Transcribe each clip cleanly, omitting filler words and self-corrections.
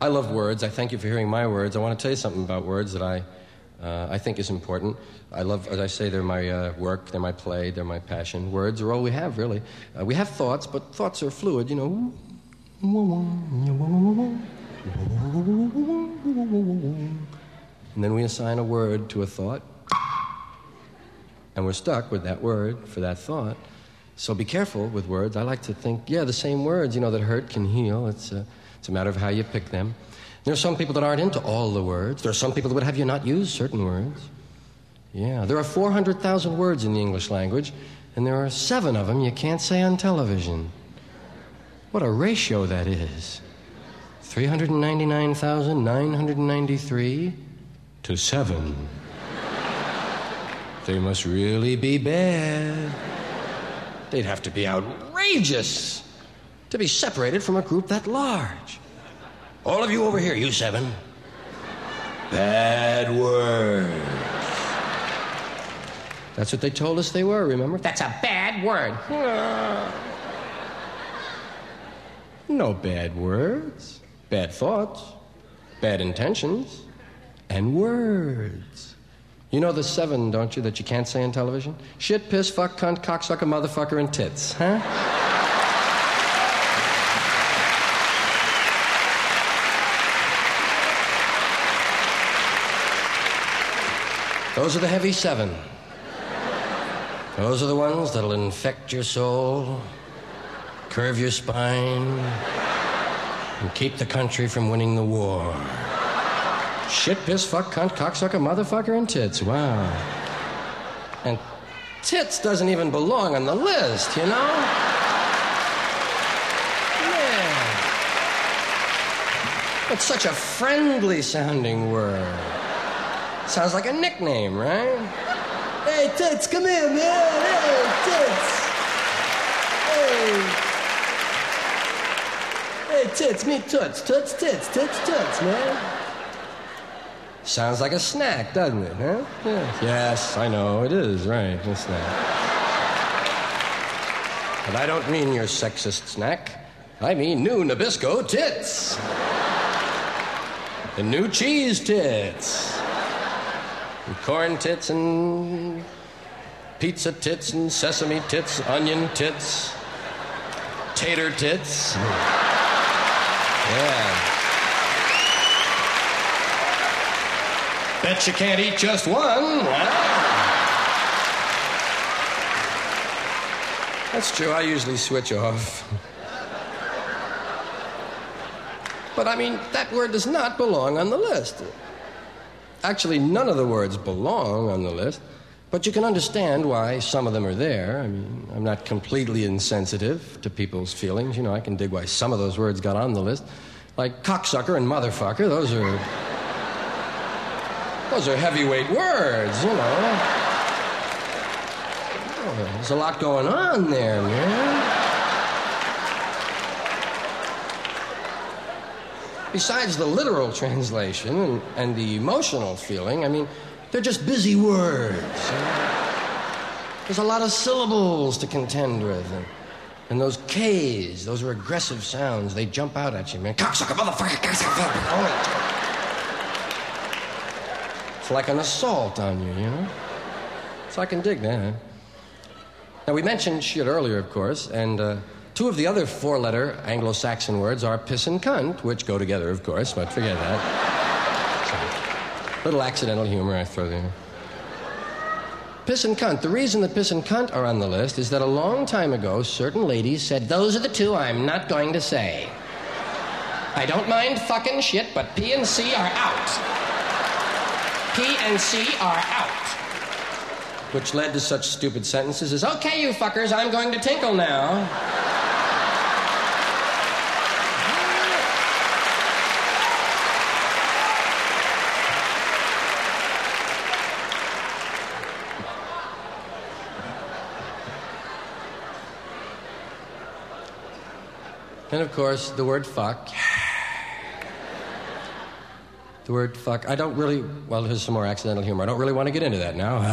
I love words. I thank you for hearing my words. I want to tell you something about words that I think is important. I love, as I say, they're my work, they're my play, they're my passion. Words are all we have, really. We have thoughts, but thoughts are fluid, you know. And then we assign a word to a thought, and we're stuck with that word for that thought. So be careful with words. I like to think, the same words, that hurt can heal. It's a matter of how you pick them. There are some people that aren't into all the words. There are some people that would have you not use certain words. Yeah, there are 400,000 words in the English language, and there are 7 of them you can't say on television. What a ratio that is. 399,993 to 7. They must really be bad. They'd have to be outrageous to be separated from a group that large. All of you over here, you 7. Bad words. That's what they told us they were, remember? That's a bad word. No bad words. Bad thoughts. Bad intentions. And words. You know the 7, don't you, that you can't say on television? Shit, piss, fuck, cunt, cocksucker, motherfucker, and tits, huh? Those are the heavy 7. Those are the ones that'll infect your soul, curve your spine, and keep the country from winning the war. Shit, piss, fuck, cunt, cocksucker, motherfucker, and tits. Wow. And tits doesn't even belong on the list, you know? Yeah. It's such a friendly-sounding word. Sounds like a nickname, right? Hey, tits, come here, man. Hey, tits. Hey, tits, meet toots. Toots, tits, tits, toots, man. Sounds like a snack, doesn't it, huh? Yeah. Yes, I know, it is, right, a snack. But I don't mean your sexist snack. I mean new Nabisco tits. The new cheese tits. And corn tits and pizza tits and sesame tits, onion tits, tater tits. Yeah. Bet you can't eat just one. That's true, I usually switch off. But I mean, that word does not belong on the list. Actually, none of the words belong on the list, but you can understand why some of them are there. I mean, I'm not completely insensitive to people's feelings. I can dig why some of those words got on the list. Like cocksucker and motherfucker, those are heavyweight words, Oh, there's a lot going on there, man. Besides the literal translation and the emotional feeling, I mean, they're just busy words. There's a lot of syllables to contend with. And those K's, those are aggressive sounds. They jump out at you, man. Cocksucker, motherfucker, cocksucker. It's like an assault on you, So I can dig that. Now, we mentioned shit earlier, of course, and 2 of the other 4-letter Anglo-Saxon words are piss and cunt, which go together, of course, but forget that. Little accidental humor I throw there. Piss and cunt. The reason that piss and cunt are on the list is that a long time ago, certain ladies said, those are the 2 I'm not going to say. I don't mind fucking shit, but P and C are out. P and C are out. Which led to such stupid sentences as, okay, you fuckers, I'm going to tinkle now. And, of course, the word fuck. The word fuck. I don't really... Well, here's some more accidental humor. I don't really want to get into that now.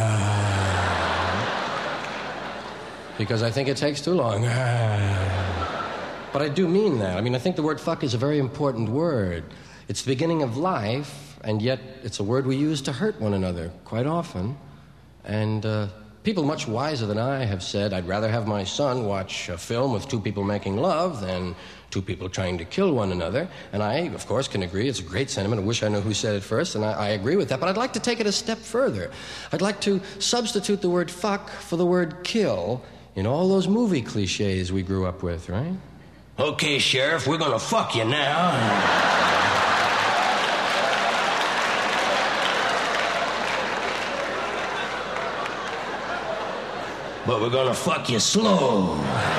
Because I think it takes too long. But I do mean that. I mean, I think the word fuck is a very important word. It's the beginning of life, and yet it's a word we use to hurt one another quite often. And people much wiser than I have said, I'd rather have my son watch a film with two people making love than two people trying to kill one another. And I, of course, can agree. It's a great sentiment. I wish I knew who said it first, and I agree with that. But I'd like to take it a step further. I'd like to substitute the word fuck for the word kill in all those movie cliches we grew up with, right? Okay, Sheriff, we're gonna fuck you now. But we're gonna fuck you slow.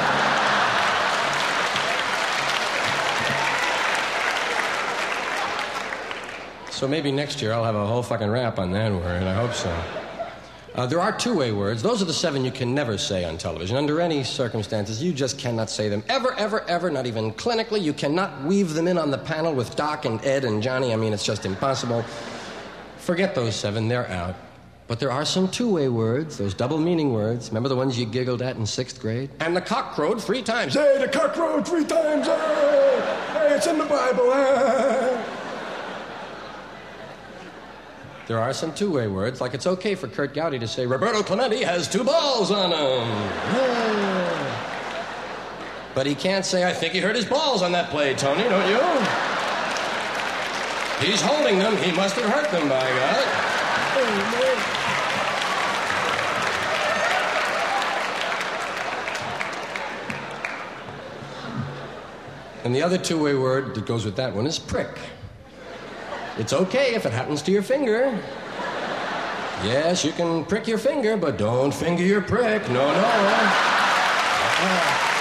So maybe next year I'll have a whole fucking rap on that word. I hope so. There are two-way words. Those are the 7 you can never say on television. Under any circumstances, you just cannot say them. Ever, ever, ever, not even clinically. You cannot weave them in on the panel with Doc and Ed and Johnny. I mean, it's just impossible. Forget those 7. They're out. But there are some two-way words, those double-meaning words. Remember the ones you giggled at in 6th grade? And the cock crowed 3 times. Hey, the cock crowed 3 times. Hey, it's in the Bible. There are some two-way words, like it's okay for Kurt Gowdy to say, Roberto Clemente has 2 balls on him. But he can't say, I think he hurt his balls on that play, Tony, don't you? He's holding them. He must have hurt them, by God. And the other two-way word that goes with that one is prick. It's okay if it happens to your finger. Yes, you can prick your finger, but don't finger your prick. No, no.